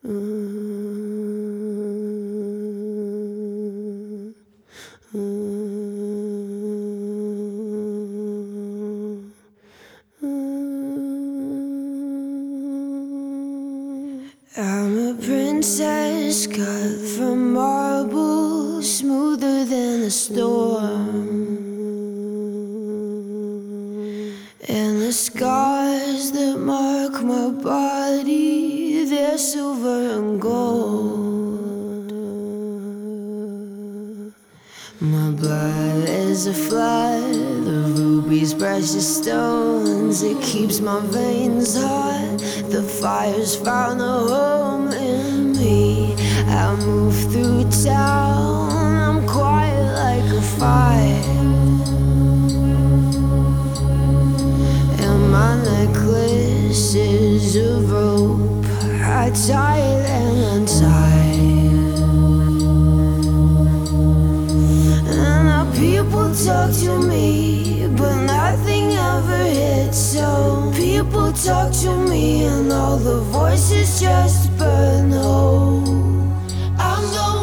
I'm a princess cut from marble, smoother than a storm. And the scars that mark my body, they're silver and gold. My blood is a flood of rubies, precious stones. It keeps my veins hot. The fire's found a home in me. I move through town, I'm quiet like a fire. And my necklace is of rope, I tie it and untie. People talk to me, but nothing ever hits. So people talk to me, and all the voices just burn. Oh, I'm going